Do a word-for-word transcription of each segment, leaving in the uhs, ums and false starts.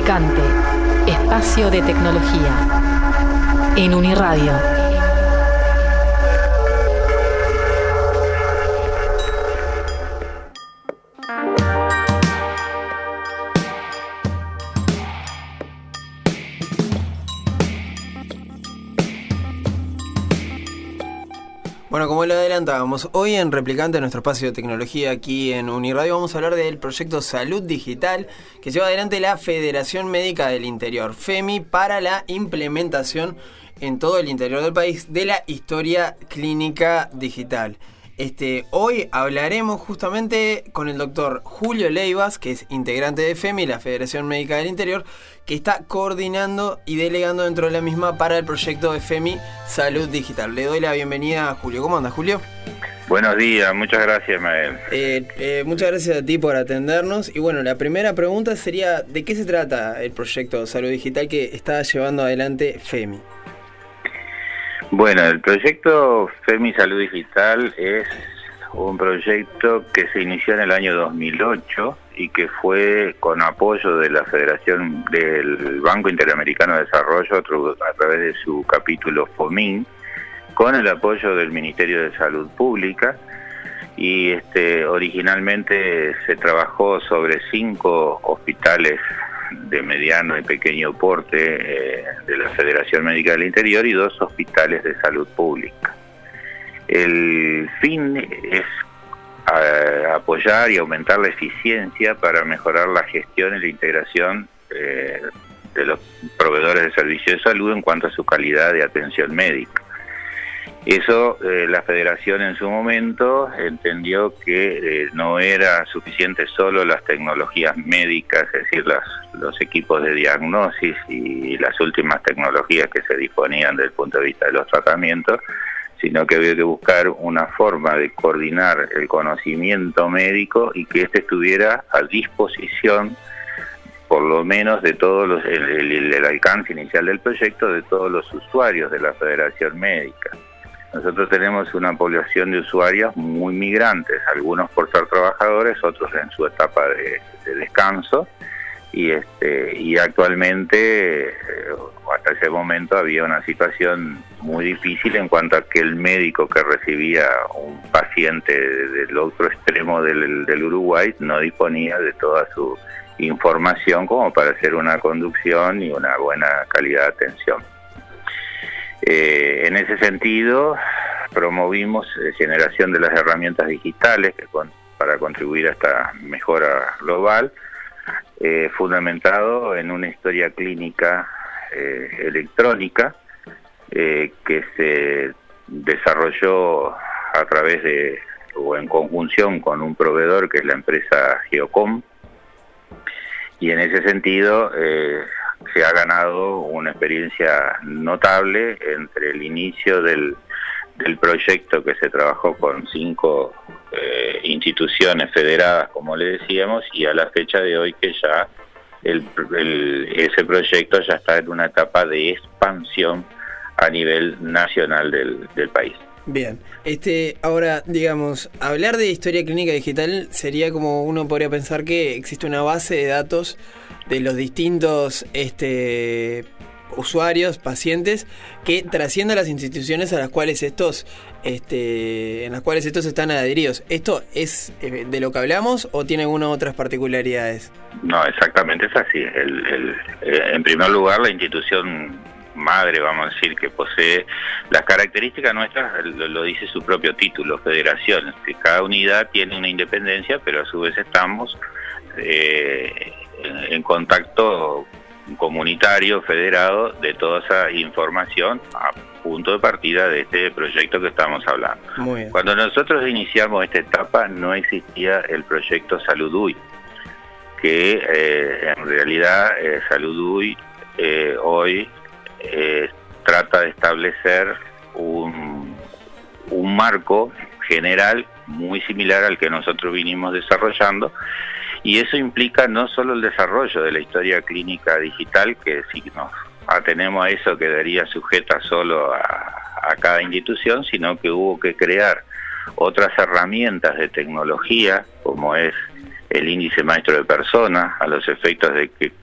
Replicante, espacio de tecnología. En Uniradio. Bueno, como lo adelantábamos, hoy en Replicante, nuestro espacio de tecnología aquí en Uniradio, vamos a hablar del proyecto Salud Digital que lleva adelante la Federación Médica del Interior, FEMI, para la implementación en todo el interior del país de la historia clínica digital. Este, hoy hablaremos justamente con el doctor Julio Leivas, que es integrante de FEMI, la Federación Médica del Interior, que está coordinando y delegando dentro de la misma para el proyecto de FEMI Salud Digital. Le doy la bienvenida a Julio. ¿Cómo anda, Julio? Buenos días, muchas gracias, Mael. Eh, eh, muchas gracias a ti por atendernos. Y bueno, la primera pregunta sería, ¿de qué se trata el proyecto Salud Digital que está llevando adelante FEMI? Bueno, el proyecto FEMI Salud Digital es un proyecto que se inició en el año dos mil ocho y que fue con apoyo de la Federación del Banco Interamericano de Desarrollo a través de su capítulo FOMIN, con el apoyo del Ministerio de Salud Pública, y este originalmente se trabajó sobre cinco hospitales de mediano y pequeño porte eh, de la Federación Médica del Interior y dos hospitales de salud pública. El fin es a, apoyar y aumentar la eficiencia para mejorar la gestión y la integración eh, de los proveedores de servicios de salud en cuanto a su calidad de atención médica. Eso eh, la Federación en su momento entendió que eh, no era suficiente solo las tecnologías médicas, es decir, las, los equipos de diagnosis y las últimas tecnologías que se disponían desde el punto de vista de los tratamientos, sino que había que buscar una forma de coordinar el conocimiento médico y que éste estuviera a disposición, por lo menos de todos los, el, el, el alcance inicial del proyecto, de todos los usuarios de la Federación Médica. Nosotros tenemos una población de usuarios muy migrantes, algunos por ser trabajadores, otros en su etapa de, de descanso, y este y actualmente, eh, hasta ese momento, había una situación muy difícil en cuanto a que el médico que recibía un paciente del otro extremo del, del Uruguay no disponía de toda su información como para hacer una conducción y una buena calidad de atención. Eh, en ese sentido, promovimos eh, generación de las herramientas digitales que con, para contribuir a esta mejora global, eh, fundamentado en una historia clínica eh, electrónica eh, que se desarrolló a través de, o en conjunción con un proveedor que es la empresa Geocom, y en ese sentido eh, se ha ganado una experiencia notable entre el inicio del, del proyecto, que se trabajó con cinco eh, instituciones federadas, como le decíamos, y a la fecha de hoy que ya el, el, ese proyecto ya está en una etapa de expansión a nivel nacional del, del país. Bien, este, ahora, digamos, hablar de historia clínica digital sería como uno podría pensar que existe una base de datos de los distintos este, usuarios, pacientes, que trasciende a las instituciones a las cuales estos, este, en las cuales estos están adheridos. ¿Esto es de lo que hablamos o tiene algunas otras particularidades? No, exactamente es así. El, el, en primer lugar, la institución madre, vamos a decir, que posee las características nuestras, lo, lo dice su propio título, federación, que cada unidad tiene una independencia, pero a su vez estamos eh, en, en contacto comunitario, federado, de toda esa información a punto de partida de este proyecto que estamos hablando. Muy bien. Cuando nosotros iniciamos esta etapa no existía el proyecto Salud U I, que eh, en realidad eh, Salud U I eh, hoy Eh, trata de establecer un, un marco general muy similar al que nosotros vinimos desarrollando, y eso implica no solo el desarrollo de la historia clínica digital, que si nos atenemos a eso quedaría sujeta solo a, a cada institución, sino que hubo que crear otras herramientas de tecnología, como es el índice maestro de personas, a los efectos de que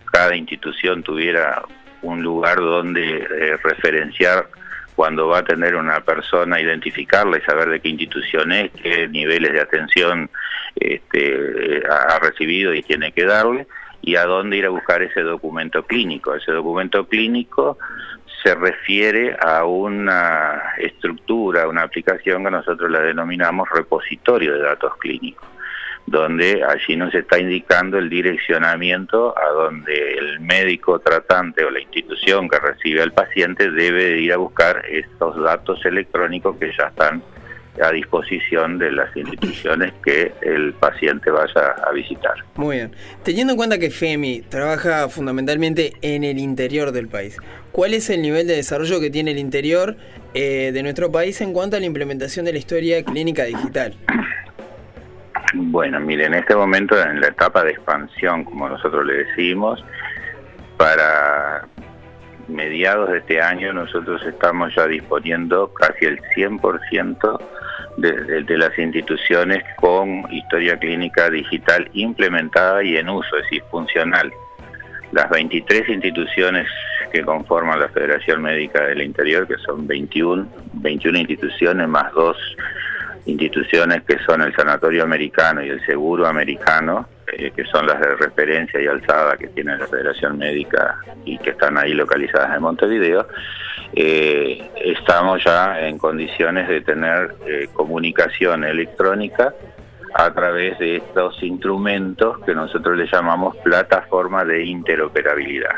cada institución tuviera un lugar donde eh, referenciar cuando va a tener una persona, identificarla y saber de qué institución es, qué niveles de atención este, ha recibido y tiene que darle, y a dónde ir a buscar ese documento clínico. Ese documento clínico se refiere a una estructura, una aplicación que nosotros la denominamos repositorio de datos clínicos, donde allí nos está indicando el direccionamiento a donde el médico tratante o la institución que recibe al paciente debe de ir a buscar estos datos electrónicos que ya están a disposición de las instituciones que el paciente vaya a visitar. Muy bien. Teniendo en cuenta que FEMI trabaja fundamentalmente en el interior del país, ¿cuál es el nivel de desarrollo que tiene el interior eh, de nuestro país en cuanto a la implementación de la historia clínica digital? Bueno, mire, en este momento, en la etapa de expansión, como nosotros le decimos, para mediados de este año nosotros estamos ya disponiendo casi el cien por ciento de, de, de las instituciones con historia clínica digital implementada y en uso, es decir, funcional. Las veintitrés instituciones que conforman la Federación Médica del Interior, que son veintiuna, veintiuna instituciones más dos instituciones que son el Sanatorio Americano y el Seguro Americano, eh, que son las de referencia y alzada que tiene la Federación Médica y que están ahí localizadas en Montevideo, eh, estamos ya en condiciones de tener eh, comunicación electrónica a través de estos instrumentos que nosotros le llamamos plataforma de interoperabilidad.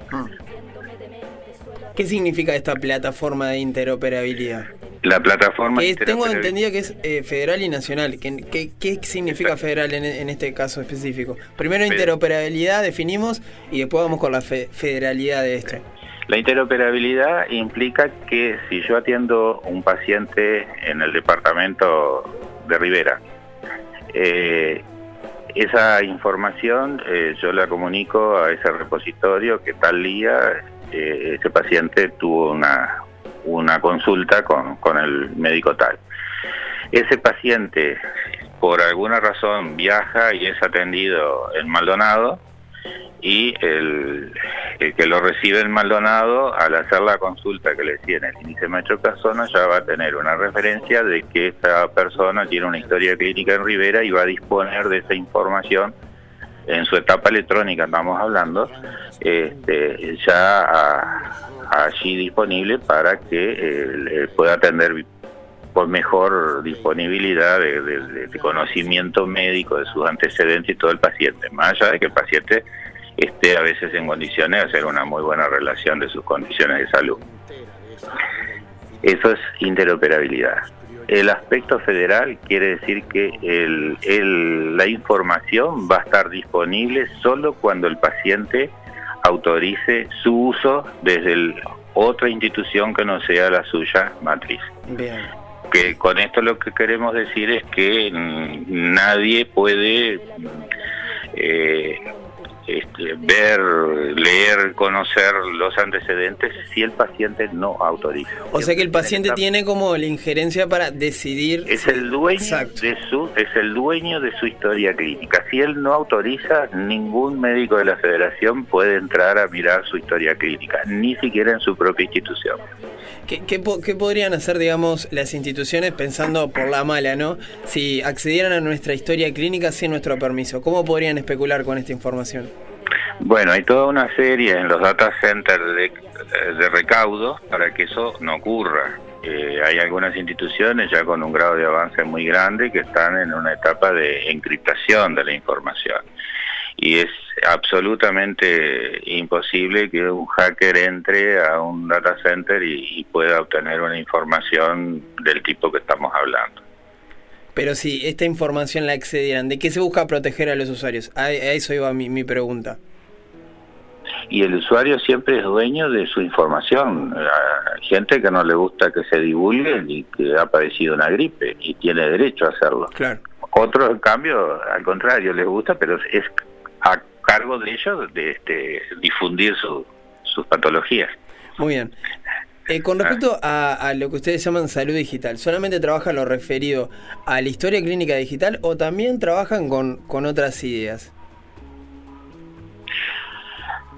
¿Qué significa esta plataforma de interoperabilidad? La plataforma que es, tengo entendido que es eh, federal y nacional. ¿Qué, qué, qué significa Exacto. federal en, en este caso específico? Primero interoperabilidad definimos y después vamos con la fe, federalidad de esto. La interoperabilidad implica que si yo atiendo un paciente en el departamento de Rivera, eh, esa información eh, yo la comunico a ese repositorio que tal día eh, ese paciente tuvo una una consulta con, con el médico tal. Ese paciente, por alguna razón, viaja y es atendido en Maldonado, y el, el que lo recibe en Maldonado, al hacer la consulta que le tiene el índice Metro-Persona, ya va a tener una referencia de que esta persona tiene una historia clínica en Rivera y va a disponer de esa información en su etapa electrónica, estamos hablando, este, ya a, allí disponible para que eh, pueda atender con mejor disponibilidad de, de, de conocimiento médico de sus antecedentes y todo el paciente, más allá de que el paciente esté a veces en condiciones de hacer una muy buena relación de sus condiciones de salud. Eso es interoperabilidad. El aspecto federal quiere decir que el, el, la información va a estar disponible solo cuando el paciente autorice su uso desde el, otra institución que no sea la suya matriz. Bien. Que con esto lo que queremos decir es que nadie puede eh, este, ver, leer, conocer los antecedentes si el paciente no autoriza. O sea que el paciente tiene como la injerencia para decidir. Es el dueño de su, es el dueño de su historia clínica. Si él no autoriza, ningún médico de la Federación puede entrar a mirar su historia clínica, ni siquiera en su propia institución. ¿Qué, qué, qué podrían hacer, digamos, las instituciones pensando por la mala, ¿no? Si accedieran a nuestra historia clínica sin nuestro permiso, ¿cómo podrían especular con esta información? Bueno, hay toda una serie en los data centers de, de recaudo para que eso no ocurra. Eh, hay algunas instituciones ya con un grado de avance muy grande que están en una etapa de encriptación de la información. Y es absolutamente imposible que un hacker entre a un data center y, y pueda obtener una información del tipo que estamos hablando. Pero si esta información la accedieran, ¿de qué se busca proteger a los usuarios? A, a eso iba mi, mi pregunta. Y el usuario siempre es dueño de su información. Hay gente que no le gusta que se divulgue y que ha padecido una gripe y tiene derecho a hacerlo. Claro. Otros, en cambio, al contrario, les gusta, pero es a cargo de ellos de este, difundir su, sus patologías. Muy bien. Eh, con respecto a, a lo que ustedes llaman salud digital, ¿solamente trabajan lo referido a la historia clínica digital o también trabajan con, con otras ideas?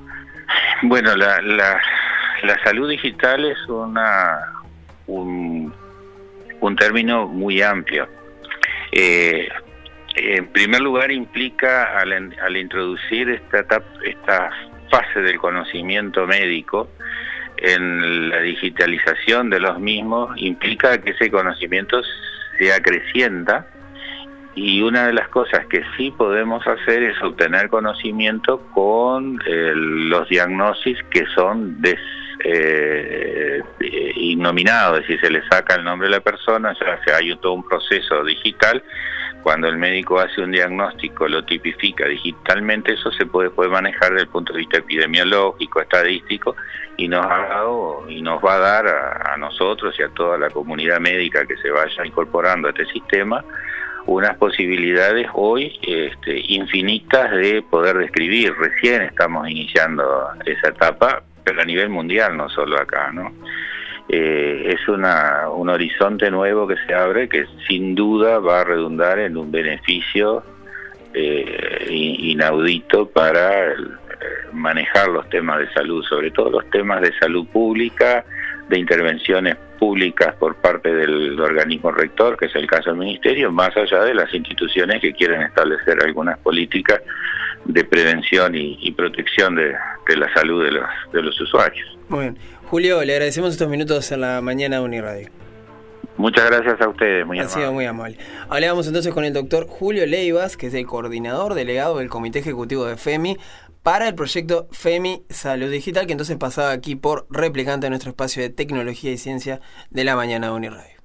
Bueno, la, la, la salud digital es una un, un término muy amplio. Eh, en primer lugar, implica al, al introducir esta, etapa, esta fase del conocimiento médico en la digitalización de los mismos, implica que ese conocimiento se acrecienta, y una de las cosas que sí podemos hacer es obtener conocimiento con eh, los diagnósticos que son des, eh, eh, ignominados, es decir, se le saca el nombre de la persona, o sea, hay todo un proceso digital. Cuando el médico hace un diagnóstico, lo tipifica digitalmente, eso se puede, puede manejar desde el punto de vista epidemiológico, estadístico, y nos ha dado, y nos va a dar a, a nosotros y a toda la comunidad médica que se vaya incorporando a este sistema unas posibilidades hoy este, infinitas de poder describir. Recién estamos iniciando esa etapa, pero a nivel mundial, no solo acá, ¿no? Eh, es una, un horizonte nuevo que se abre, que sin duda va a redundar en un beneficio eh, inaudito para el, eh, manejar los temas de salud, sobre todo los temas de salud pública, de intervenciones públicas por parte del organismo rector, que es el caso del Ministerio, más allá de las instituciones que quieren establecer algunas políticas de prevención y, y protección de, de la salud de los, de los usuarios. Muy bien. Julio, le agradecemos estos minutos en la mañana de Uniradio. Muchas gracias a ustedes, muy amable. Ha sido muy amable. Hablábamos entonces con el doctor Julio Leivas, que es el coordinador delegado del Comité Ejecutivo de FEMI, para el proyecto FEMI Salud Digital, que entonces pasaba aquí por Replicante, nuestro espacio de tecnología y ciencia de la mañana de Uniradio.